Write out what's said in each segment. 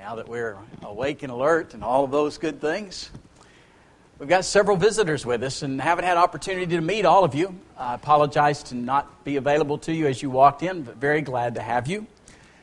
now that we're awake and alert and all of those good things. We've got several visitors with us and haven't had opportunity to meet all of you. I apologize to not be available to you as you walked in, but very glad to have you.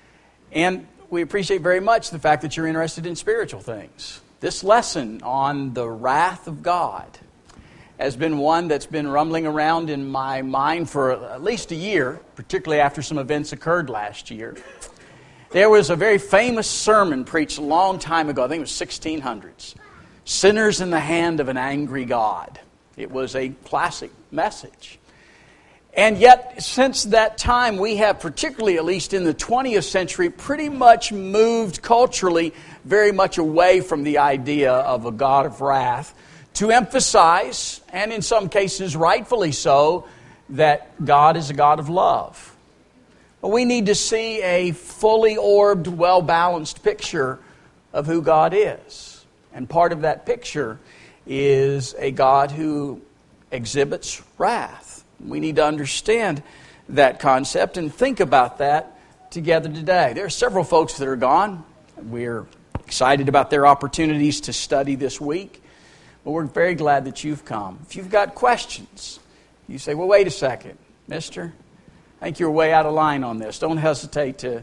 And we appreciate very much the fact that you're interested in spiritual things. This lesson on the wrath of God has been one that's been rumbling around in my mind for at least a year, particularly after some events occurred last year. There was a very famous sermon preached a long time ago, I think it was 1600s, Sinners in the Hand of an Angry God. It was a classic message. And yet, since that time, we have, particularly at least in the 20th century, pretty much moved culturally very much away from the idea of a God of wrath to emphasize, and in some cases rightfully so, that God is a God of love. But we need to see a fully orbed, well-balanced picture of who God is. And part of that picture is a God who exhibits wrath. We need to understand that concept and think about that together today. There are several folks that are gone. We're excited about their opportunities to study this week. But we're very glad that you've come. If you've got questions, you say, well, wait a second, mister. I think you're way out of line on this. Don't hesitate to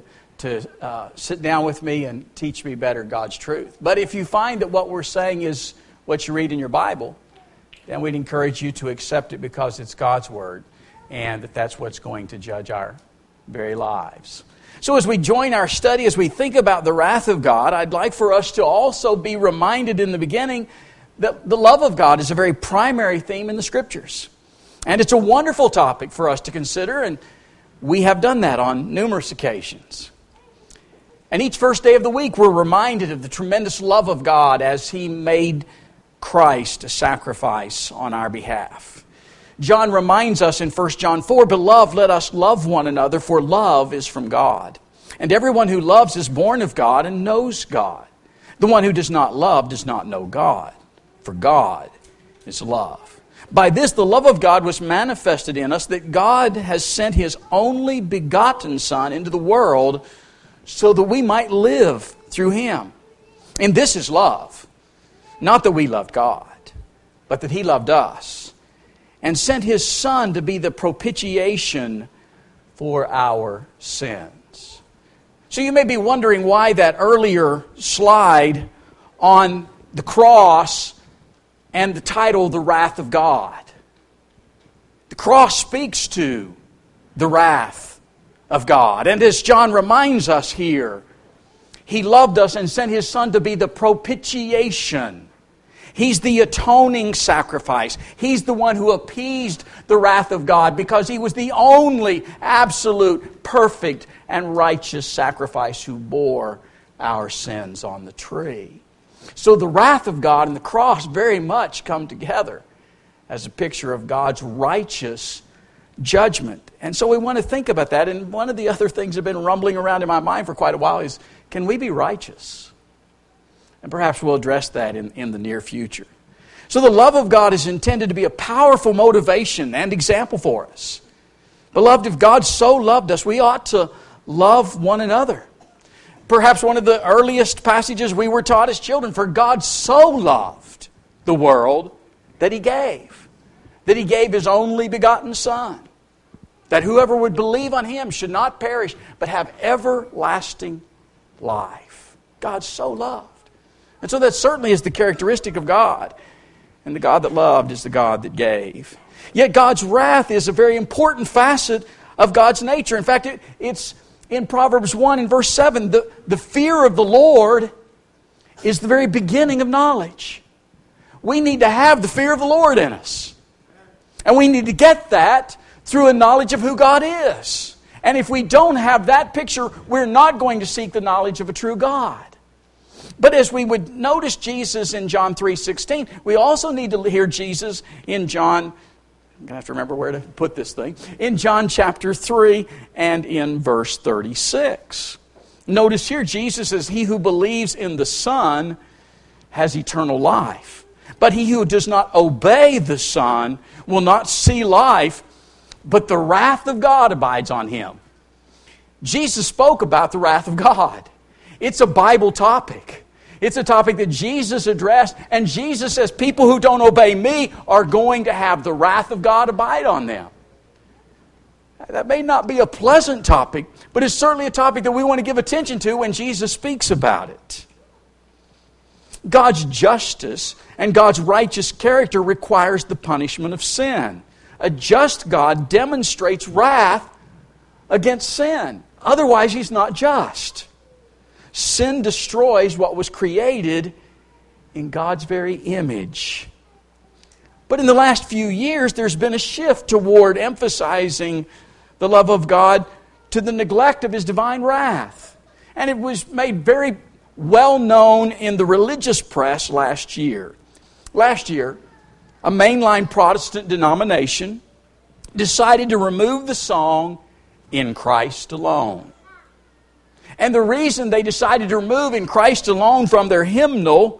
sit down with me and teach me better God's truth. But if you find that what we're saying is what you read in your Bible, then we'd encourage you to accept it because it's God's Word and that's what's going to judge our very lives. So as we join our study, as we think about the wrath of God, I'd like for us to also be reminded in the beginning that the love of God is a very primary theme in the Scriptures. And it's a wonderful topic for us to consider, and we have done that on numerous occasions. And each first day of the week, we're reminded of the tremendous love of God as He made Christ a sacrifice on our behalf. John reminds us in 1 John 4, Beloved, let us love one another, for love is from God. And everyone who loves is born of God and knows God. The one who does not love does not know God, for God is love. By this, the love of God was manifested in us, that God has sent His only begotten Son into the world so that we might live through Him. And this is love. Not that we loved God, but that He loved us and sent His Son to be the propitiation for our sins. So you may be wondering why that earlier slide on the cross and the title, The Wrath of God. The cross speaks to the wrath of God. And as John reminds us here, He loved us and sent His Son to be the propitiation. He's the atoning sacrifice. He's the one who appeased the wrath of God because He was the only absolute, perfect, and righteous sacrifice who bore our sins on the tree. So the wrath of God and the cross very much come together as a picture of God's righteous judgment. And so we want to think about that. And one of the other things that have been rumbling around in my mind for quite a while is, can we be righteous? And perhaps we'll address that in the near future. So the love of God is intended to be a powerful motivation and example for us. Beloved, if God so loved us, we ought to love one another. Perhaps one of the earliest passages we were taught as children, for God so loved the world that He gave. That He gave His only begotten Son. That whoever would believe on Him should not perish, but have everlasting life. God so loved. And so that certainly is the characteristic of God. And the God that loved is the God that gave. Yet God's wrath is a very important facet of God's nature. In fact, it's in Proverbs 1 and verse 7, the fear of the Lord is the very beginning of knowledge. We need to have the fear of the Lord in us. And we need to get that through a knowledge of who God is. And if we don't have that picture, we're not going to seek the knowledge of a true God. But as we would notice Jesus in John 3:16, we also need to hear Jesus in John, I'm going to have to remember where to put this thing, in John chapter 3 and in verse 36. Notice here Jesus says, He who believes in the Son has eternal life. But he who does not obey the Son will not see life, but the wrath of God abides on him. Jesus spoke about the wrath of God. It's a Bible topic. It's a topic that Jesus addressed, and Jesus says people who don't obey me are going to have the wrath of God abide on them. That may not be a pleasant topic, but it's certainly a topic that we want to give attention to when Jesus speaks about it. God's justice and God's righteous character requires the punishment of sin. A just God demonstrates wrath against sin. Otherwise, He's not just. Sin destroys what was created in God's very image. But in the last few years, there's been a shift toward emphasizing the love of God to the neglect of His divine wrath. And it was made very well known in the religious press last year. Last year, a mainline Protestant denomination decided to remove the song "In Christ Alone." And the reason they decided to remove "In Christ Alone" from their hymnal,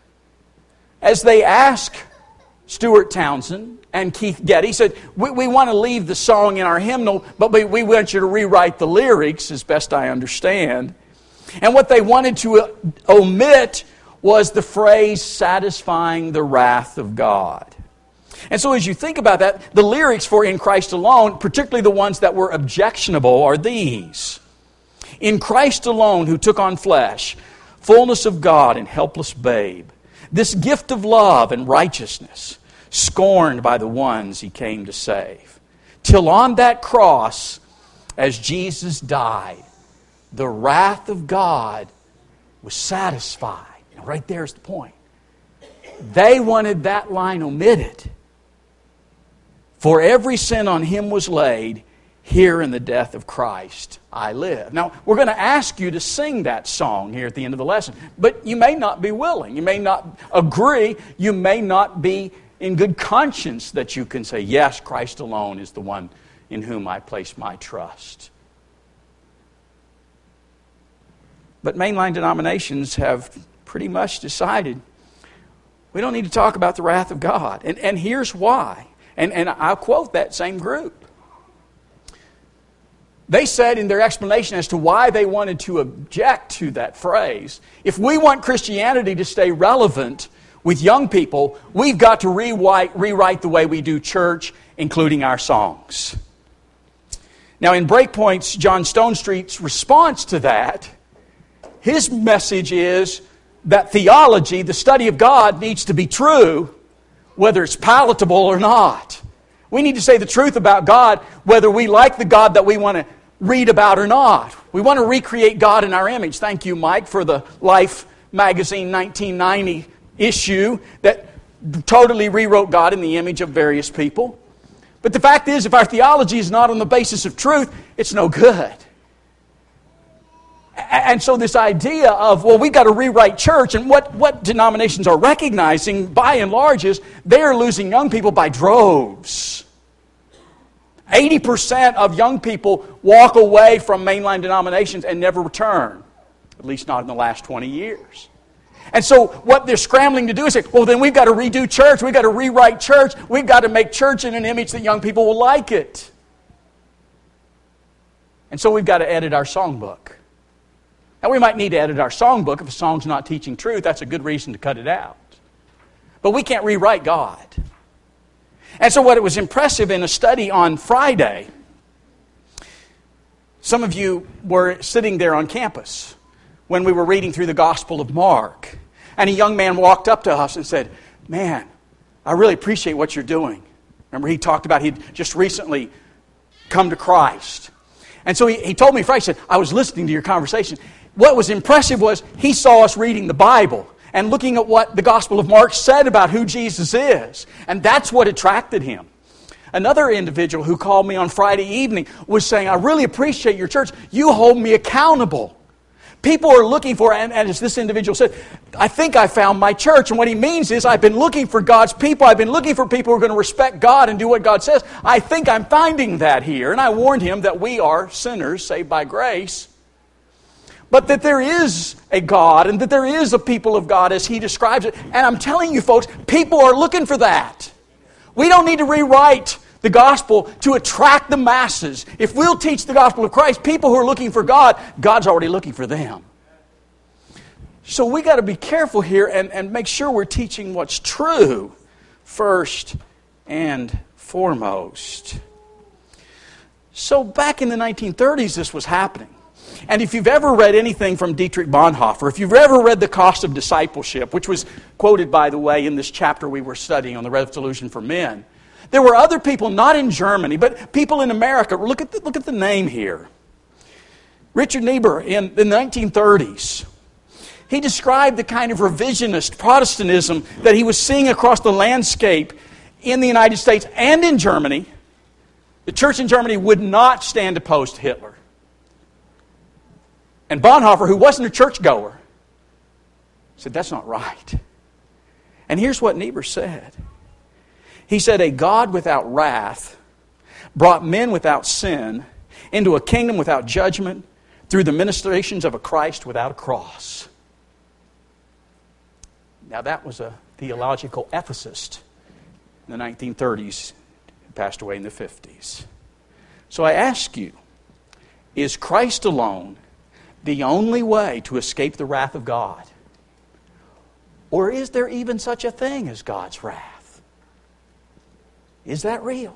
as they asked Stuart Townsend and Keith Getty, said, we want to leave the song in our hymnal, but we want you to rewrite the lyrics, as best I understand. And what they wanted to omit was the phrase, "satisfying the wrath of God." And so as you think about that, the lyrics for "In Christ Alone," particularly the ones that were objectionable, are these. "In Christ alone, who took on flesh, fullness of God and helpless babe, this gift of love and righteousness, scorned by the ones He came to save. Till on that cross, as Jesus died, the wrath of God was satisfied." Now, right there's the point. They wanted that line omitted. "For every sin on Him was laid, here in the death of Christ I live." Now, we're going to ask you to sing that song here at the end of the lesson, but you may not be willing. You may not agree. You may not be in good conscience that you can say, "Yes, Christ alone is the one in whom I place my trust." But mainline denominations have pretty much decided we don't need to talk about the wrath of God. And here's why. And I'll quote that same group. They said in their explanation as to why they wanted to object to that phrase, if we want Christianity to stay relevant with young people, we've got to rewrite the way we do church, including our songs. Now, in Breakpoint's John Stonestreet's response to that, his message is that theology, the study of God, needs to be true, whether it's palatable or not. We need to say the truth about God, whether we like the God that we want to read about or not. We want to recreate God in our image. Thank you, Mike, for the Life magazine 1990 issue that totally rewrote God in the image of various people. But the fact is, if our theology is not on the basis of truth, it's no good. And so this idea of, well, we've got to rewrite church, and what denominations are recognizing, by and large, is they're losing young people by droves. 80% of young people walk away from mainline denominations and never return, at least not in the last 20 years. And so what they're scrambling to do is say, well, then we've got to redo church, we've got to rewrite church, we've got to make church in an image that young people will like it. And so we've got to edit our songbook. Now, we might need to edit our songbook if a song's not teaching truth. That's a good reason to cut it out. But we can't rewrite God. And so what was impressive in a study on Friday, some of you were sitting there on campus when we were reading through the Gospel of Mark. And a young man walked up to us and said, "Man, I really appreciate what you're doing." Remember, he talked about he'd just recently come to Christ. And so he told me Friday, he said, "I was listening to your conversation." What was impressive was he saw us reading the Bible and looking at what the Gospel of Mark said about who Jesus is. And that's what attracted him. Another individual who called me on Friday evening was saying, "I really appreciate your church. You hold me accountable." People are looking for, and as this individual said, "I think I found my church." And what he means is, I've been looking for God's people. I've been looking for people who are going to respect God and do what God says. I think I'm finding that here. And I warned him that we are sinners saved by grace, but that there is a God and that there is a people of God as he describes it. And I'm telling you folks, people are looking for that. We don't need to rewrite the gospel to attract the masses. If we'll teach the gospel of Christ, people who are looking for God, God's already looking for them. So we got to be careful here and make sure we're teaching what's true first and foremost. So back in the 1930s, this was happening. And if you've ever read anything from Dietrich Bonhoeffer, if you've ever read The Cost of Discipleship, which was quoted, by the way, in this chapter we were studying on the Resolution for Men, there were other people, not in Germany, but people in America. Look at the name here. Richard Niebuhr in the 1930s. He described the kind of revisionist Protestantism that he was seeing across the landscape in the United States and in Germany. The church in Germany would not stand opposed to Hitler. And Bonhoeffer, who wasn't a churchgoer, said, that's not right. And here's what Niebuhr said. He said, a God without wrath brought men without sin into a kingdom without judgment through the ministrations of a Christ without a cross. Now that was a theological ethicist in the 1930s, who passed away in the 50s. So I ask you, is Christ alone the only way to escape the wrath of God? Or is there even such a thing as God's wrath? Is that real?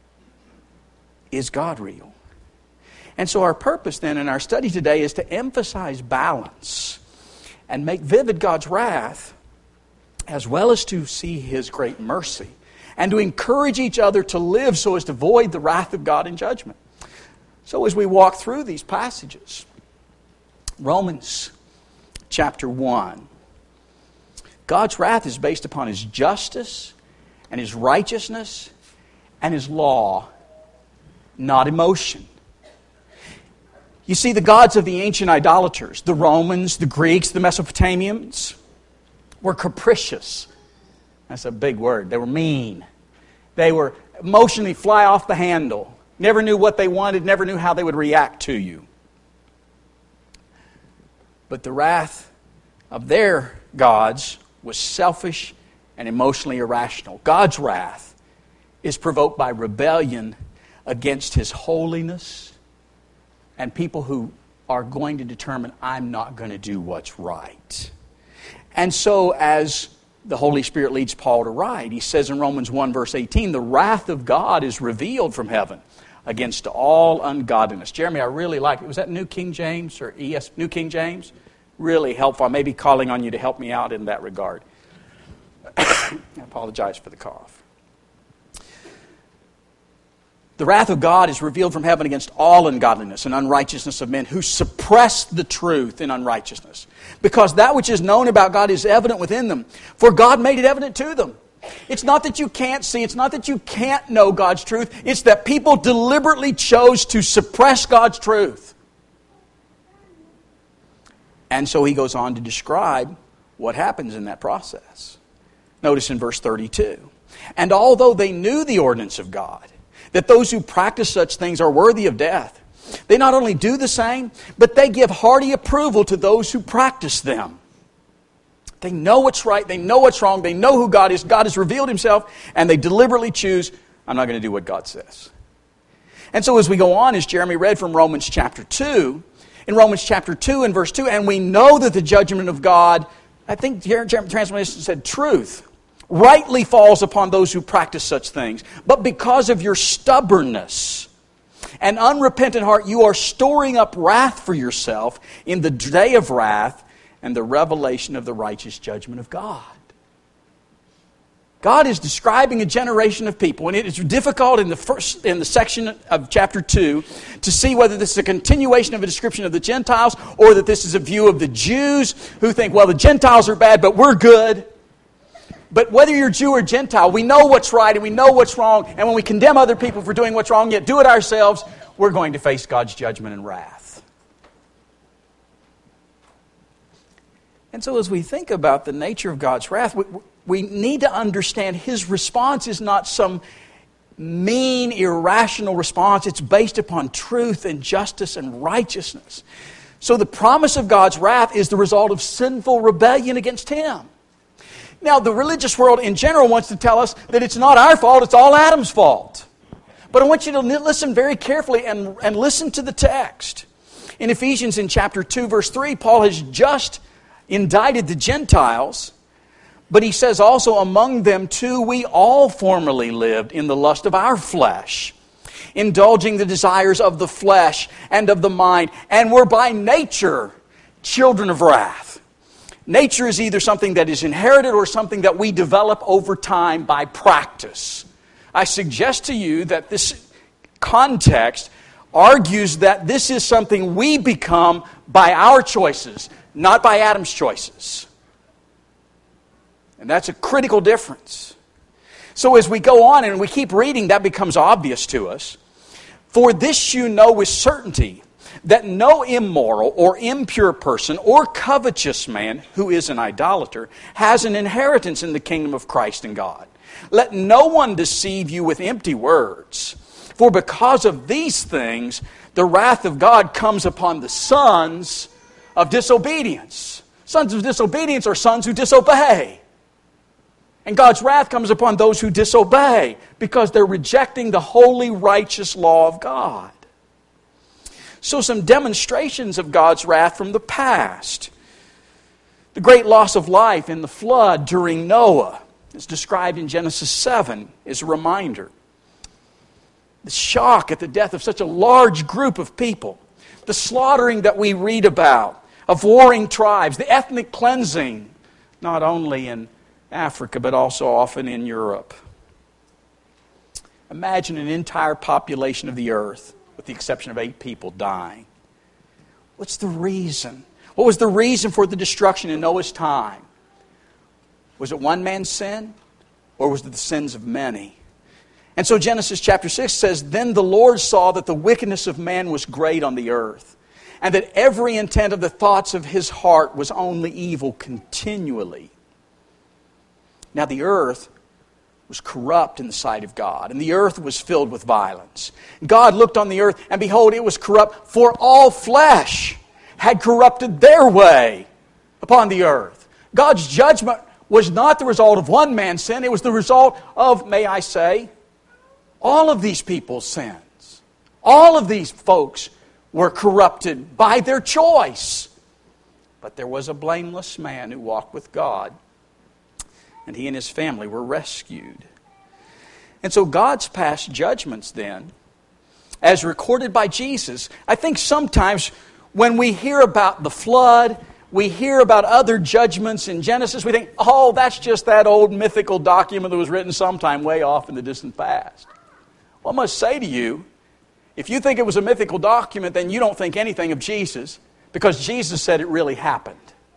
Is God real? And so our purpose then in our study today is to emphasize balance and make vivid God's wrath, as well as to see His great mercy, and to encourage each other to live so as to avoid the wrath of God in judgment. So as we walk through these passages, Romans chapter 1. God's wrath is based upon His justice and His righteousness and His law, not emotion. You see, the gods of the ancient idolaters, the Romans, the Greeks, the Mesopotamians, were capricious. That's a big word. They were mean. They were emotionally fly off the handle. Never knew what they wanted, never knew how they would react to you. But the wrath of their gods was selfish and emotionally irrational. God's wrath is provoked by rebellion against His holiness and people who are going to determine, I'm not going to do what's right. And so as the Holy Spirit leads Paul to write, he says in Romans 1 verse 18, the wrath of God is revealed from heaven against all ungodliness. Jeremy, I really like it. Was that New King James or New King James? Really helpful. I may be calling on you to help me out in that regard. I apologize for the cough. The wrath of God is revealed from heaven against all ungodliness and unrighteousness of men who suppress the truth in unrighteousness. Because that which is known about God is evident within them, for God made it evident to them. It's not that you can't see, it's not that you can't know God's truth, it's that people deliberately chose to suppress God's truth. And so he goes on to describe what happens in that process. Notice in verse 32. And although they knew the ordinance of God, that those who practice such things are worthy of death, they not only do the same, but they give hearty approval to those who practice them. They know what's right, they know what's wrong, they know who God is, God has revealed Himself, and they deliberately choose, I'm not going to do what God says. And so as we go on, as Jeremy read from Romans chapter 2, in Romans chapter 2 and verse 2, and we know that the judgment of God, I think the translation said truth, rightly falls upon those who practice such things. But because of your stubbornness and unrepentant heart, you are storing up wrath for yourself in the day of wrath and the revelation of the righteous judgment of God. God is describing a generation of people, and it is difficult in the section of chapter 2 to see whether this is a continuation of a description of the Gentiles or that this is a view of the Jews who think, well, the Gentiles are bad, but we're good. But whether you're Jew or Gentile, we know what's right and we know what's wrong, and when we condemn other people for doing what's wrong, yet do it ourselves, we're going to face God's judgment and wrath. And so as we think about the nature of God's wrath, we need to understand His response is not some mean, irrational response. It's based upon truth and justice and righteousness. So the promise of God's wrath is the result of sinful rebellion against Him. Now, the religious world in general wants to tell us that it's not our fault, it's all Adam's fault. But I want you to listen very carefully and listen to the text. In Ephesians in chapter 2, verse 3, Paul has just indicted the Gentiles, but he says also, among them too we all formerly lived in the lust of our flesh, indulging the desires of the flesh and of the mind, and were by nature children of wrath. Nature is either something that is inherited or something that we develop over time by practice. I suggest to you that this context argues that this is something we become by our choices, not by Adam's choices. And that's a critical difference. So as we go on and we keep reading, that becomes obvious to us. For this you know with certainty, that no immoral or impure person or covetous man who is an idolater has an inheritance in the kingdom of Christ and God. Let no one deceive you with empty words. For because of these things, the wrath of God comes upon the sons of disobedience. Sons of disobedience are sons who disobey. And God's wrath comes upon those who disobey because they're rejecting the holy, righteous law of God. So some demonstrations of God's wrath from the past. The great loss of life in the flood during Noah, as described in Genesis 7, is a reminder. The shock at the death of such a large group of people. The slaughtering that we read about of warring tribes. The ethnic cleansing, not only in Africa, but also often in Europe. Imagine an entire population of the earth, with the exception of 8 people, dying. What's the reason? What was the reason for the destruction in Noah's time? Was it one man's sin, or was it the sins of many? And so Genesis chapter 6 says, Then the Lord saw that the wickedness of man was great on the earth, and that every intent of the thoughts of his heart was only evil continually. Now the earth was corrupt in the sight of God, and the earth was filled with violence. God looked on the earth, and behold, it was corrupt, for all flesh had corrupted their way upon the earth. God's judgment was not the result of one man's sin, it was the result of, may I say, all of these people's sins. All of these folks were corrupted by their choice. But there was a blameless man who walked with God, and he and his family were rescued. And so God's past judgments then, as recorded by Jesus, I think sometimes when we hear about the flood, we hear about other judgments in Genesis, we think, oh, that's just that old mythical document that was written sometime way off in the distant past. Well, I must say to you, if you think it was a mythical document, then you don't think anything of Jesus, because Jesus said it really happened.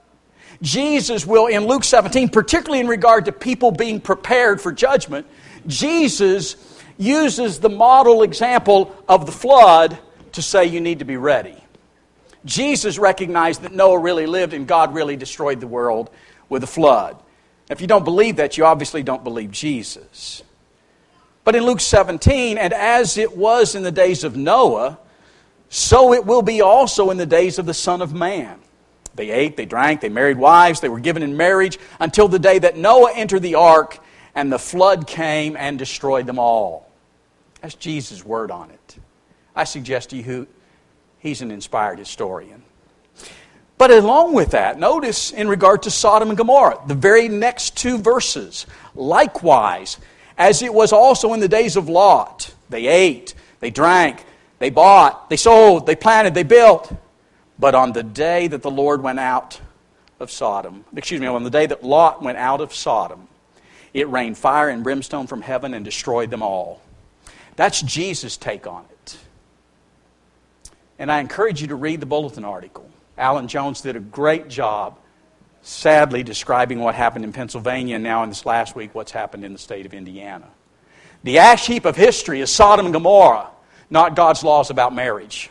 Jesus will, in Luke 17, particularly in regard to people being prepared for judgment, Jesus uses the model example of the flood to say you need to be ready. Jesus recognized that Noah really lived and God really destroyed the world with a flood. If you don't believe that, you obviously don't believe Jesus. But in Luke 17, and as it was in the days of Noah, so it will be also in the days of the Son of Man. They ate, they drank, they married wives, they were given in marriage until the day that Noah entered the ark and the flood came and destroyed them all. That's Jesus' word on it. I suggest to you he's an inspired historian. But along with that, notice in regard to Sodom and Gomorrah, the very next 2 verses. Likewise, as it was also in the days of Lot, they ate, they drank, they bought, they sold, they planted, they built. But on the day that the Lord went out of Sodom, on the day that Lot went out of Sodom, it rained fire and brimstone from heaven and destroyed them all. That's Jesus' take on it. And I encourage you to read the Bulletin article. Alan Jones did a great job, sadly, describing what happened in Pennsylvania, and now in this last week, what's happened in the state of Indiana. The ash heap of history is Sodom and Gomorrah, not God's laws about marriage.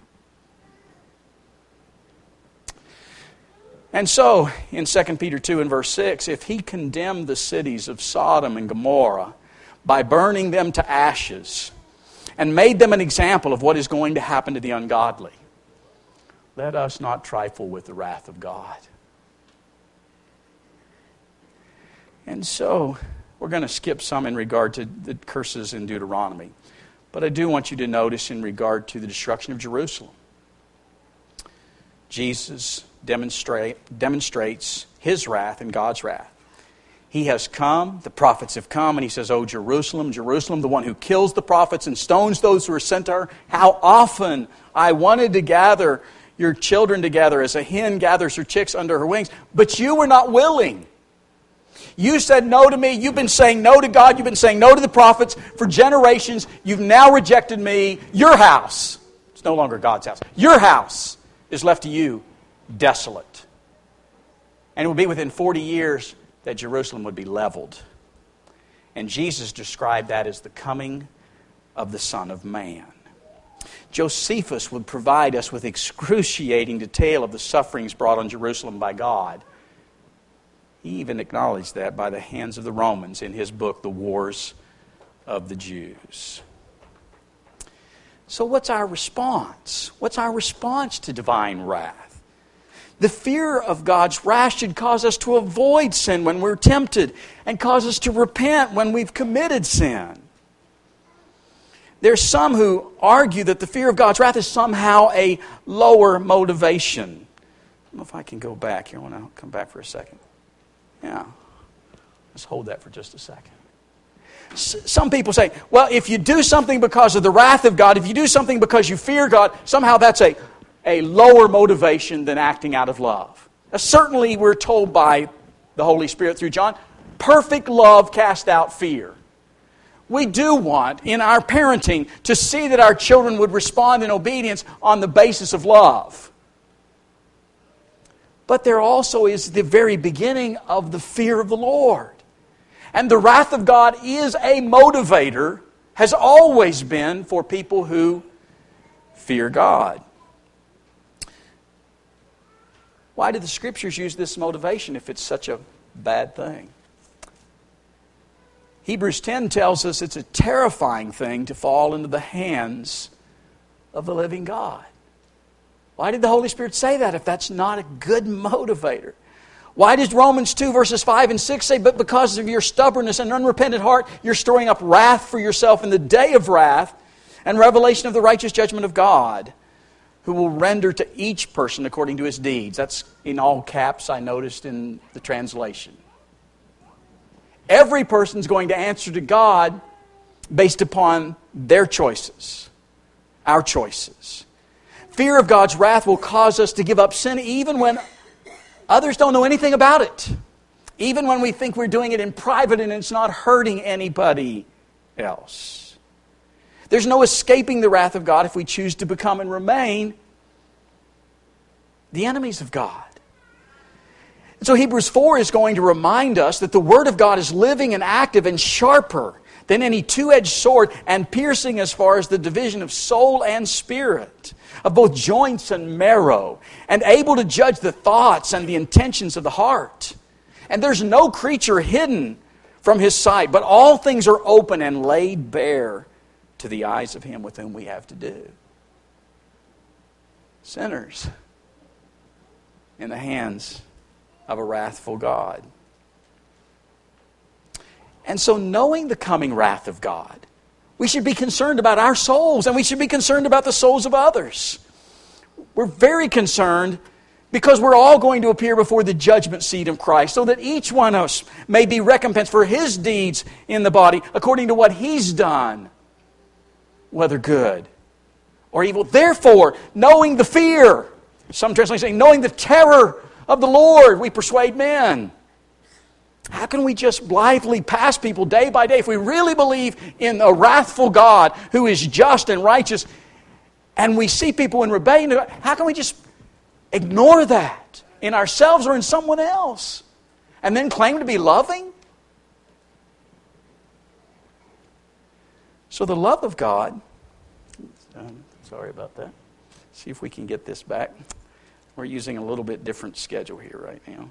And so, in 2 Peter 2 and verse 6, if he condemned the cities of Sodom and Gomorrah by burning them to ashes and made them an example of what is going to happen to the ungodly, let us not trifle with the wrath of God. And so, we're going to skip some in regard to the curses in Deuteronomy. But I do want you to notice in regard to the destruction of Jerusalem. Jesus demonstrates His wrath and God's wrath. He has come, the prophets have come, and He says, "O Jerusalem, Jerusalem, the one who kills the prophets and stones those who are sent to her, how often I wanted to gather your children together as a hen gathers her chicks under her wings, but you were not willing. You said no to me. You've been saying no to God. You've been saying no to the prophets for generations. You've now rejected me. Your house," it's no longer God's house, "your house is left to you desolate." And it will be within 40 years that Jerusalem would be leveled. And Jesus described that as the coming of the Son of Man. Josephus would provide us with excruciating detail of the sufferings brought on Jerusalem by God. He even acknowledged that by the hands of the Romans in his book, The Wars of the Jews. So what's our response? What's our response to divine wrath? The fear of God's wrath should cause us to avoid sin when we're tempted and cause us to repent when we've committed sin. There's some who argue that the fear of God's wrath is somehow a lower motivation. I don't know if I can go back here. I want to come back for a second. Yeah. Let's hold that for just a second. Some people say, well, if you do something because of the wrath of God, if you do something because you fear God, somehow that's a lower motivation than acting out of love. Now, certainly we're told by the Holy Spirit through John, perfect love casts out fear. We do want, in our parenting, to see that our children would respond in obedience on the basis of love. But there also is the very beginning of the fear of the Lord. And the wrath of God is a motivator, has always been for people who fear God. Why do the Scriptures use this motivation if it's such a bad thing? Hebrews 10 tells us it's a terrifying thing to fall into the hands of the living God. Why did the Holy Spirit say that if that's not a good motivator? Why does Romans 2 verses 5 and 6 say, "But because of your stubbornness and unrepentant heart, you're storing up wrath for yourself in the day of wrath and revelation of the righteous judgment of God, who will render to each person according to his deeds." That's in all caps, I noticed in the translation. Every person's going to answer to God based upon their choices, our choices. Fear of God's wrath will cause us to give up sin even when others don't know anything about it. Even when we think we're doing it in private and it's not hurting anybody else. There's no escaping the wrath of God if we choose to become and remain the enemies of God. And so Hebrews 4 is going to remind us that the Word of God is living and active and sharper than any two-edged sword and piercing as far as the division of soul and spirit, of both joints and marrow, and able to judge the thoughts and the intentions of the heart. And there's no creature hidden from His sight, but all things are open and laid bare to the eyes of Him with whom we have to do. Sinners in the hands of a wrathful God. And so knowing the coming wrath of God, we should be concerned about our souls, and we should be concerned about the souls of others. We're very concerned because we're all going to appear before the judgment seat of Christ, so that each one of us may be recompensed for his deeds in the body according to what he's done, whether good or evil. Therefore, knowing the fear, some translations say, knowing the terror of the Lord, we persuade men. How can we just blithely pass people day by day if we really believe in a wrathful God who is just and righteous, and we see people in rebellion? How can we just ignore that in ourselves or in someone else and then claim to be loving? So the love of God, sorry about that. See if we can get this back. We're using a little bit different schedule here right now.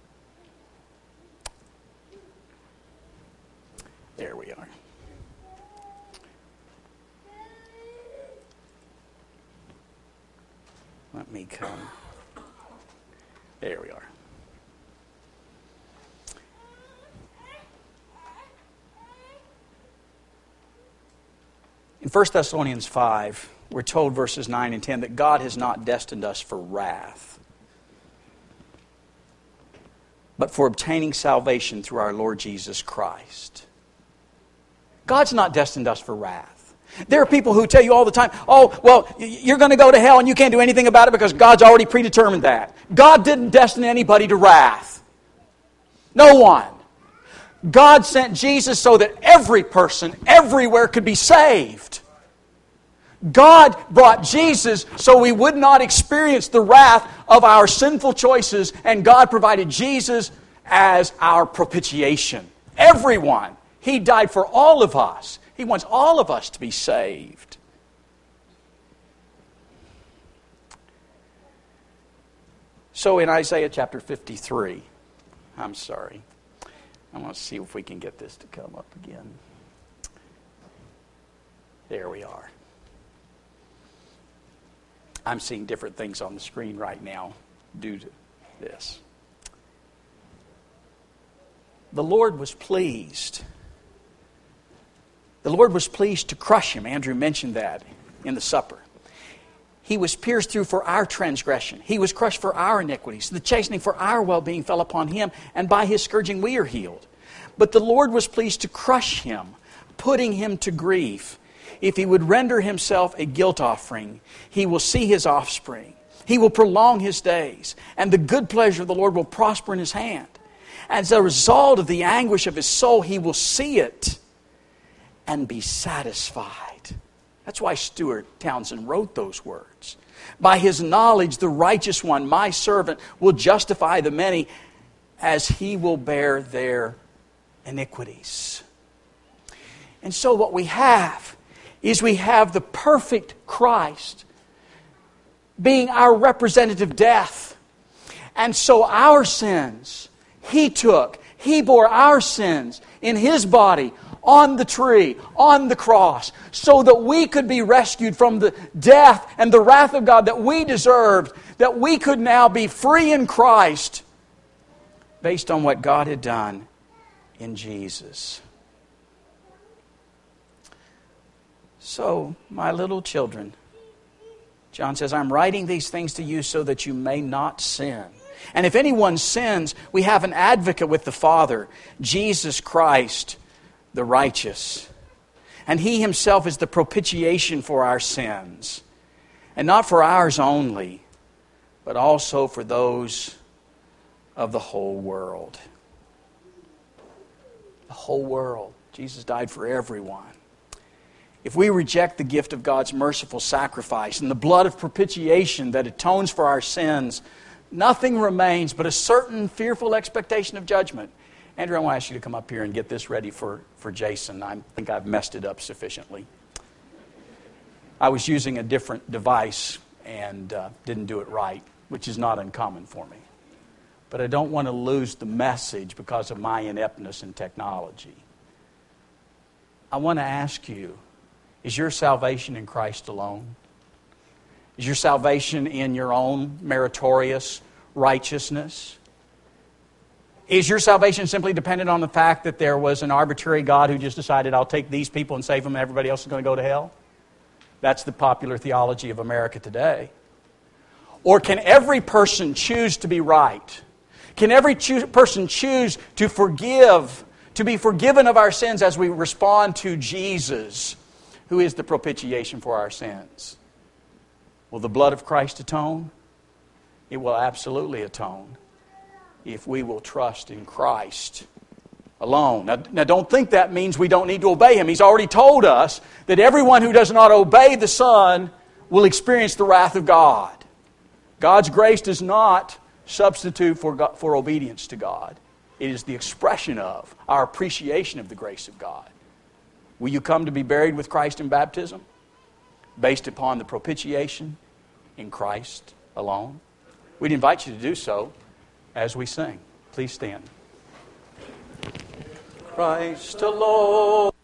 There we are. Let me come. There we are. In 1 Thessalonians 5, we're told verses 9 and 10 that God has not destined us for wrath, but for obtaining salvation through our Lord Jesus Christ. God's not destined us for wrath. There are people who tell you all the time, oh, well, you're going to go to hell and you can't do anything about it because God's already predetermined that. God didn't destine anybody to wrath. No one. God sent Jesus so that every person, everywhere could be saved. God brought Jesus so we would not experience the wrath of our sinful choices, and God provided Jesus as our propitiation. Everyone. He died for all of us. He wants all of us to be saved. So in Isaiah chapter 53, I'm sorry. I want to see if we can get this to come up again. There we are. I'm seeing different things on the screen right now due to this. The Lord was pleased. The Lord was pleased to crush him. Andrew mentioned that in the supper. He was pierced through for our transgression. He was crushed for our iniquities. The chastening for our well-being fell upon him, and by his scourging we are healed. But the Lord was pleased to crush him, putting him to grief. If he would render himself a guilt offering, he will see his offspring. He will prolong his days, and the good pleasure of the Lord will prosper in his hand. As a result of the anguish of his soul, he will see it and be satisfied. That's why Stuart Townsend wrote those words. By his knowledge, the righteous one, my servant, will justify the many as he will bear their iniquities. And so what we have is we have the perfect Christ being our representative death. And so our sins, He took. He bore our sins in His body on the tree, on the cross, so that we could be rescued from the death and the wrath of God that we deserved, that we could now be free in Christ based on what God had done in Jesus. So, my little children, John says, I'm writing these things to you so that you may not sin. And if anyone sins, we have an advocate with the Father, Jesus Christ, the righteous. And He Himself is the propitiation for our sins. And not for ours only, but also for those of the whole world. The whole world. Jesus died for everyone. If we reject the gift of God's merciful sacrifice and the blood of propitiation that atones for our sins, nothing remains but a certain fearful expectation of judgment. Andrew, I want to ask you to come up here and get this ready for Jason. I think I've messed it up sufficiently. I was using a different device and didn't do it right, which is not uncommon for me. But I don't want to lose the message because of my ineptness in technology. I want to ask you, is your salvation in Christ alone? Is your salvation in your own meritorious righteousness? Is your salvation simply dependent on the fact that there was an arbitrary God who just decided, I'll take these people and save them and everybody else is going to go to hell? That's the popular theology of America today. Or can every person choose to be right? Can every person choose to forgive, to be forgiven of our sins as we respond to Jesus, who is the propitiation for our sins? Will the blood of Christ atone? It will absolutely atone if we will trust in Christ alone. Now don't think that means we don't need to obey Him. He's already told us that everyone who does not obey the Son will experience the wrath of God. God's grace does not substitute for obedience to God. It is the expression of our appreciation of the grace of God. Will you come to be buried with Christ in baptism based upon the propitiation in Christ alone? We'd invite you to do so as we sing. Please stand. Christ alone.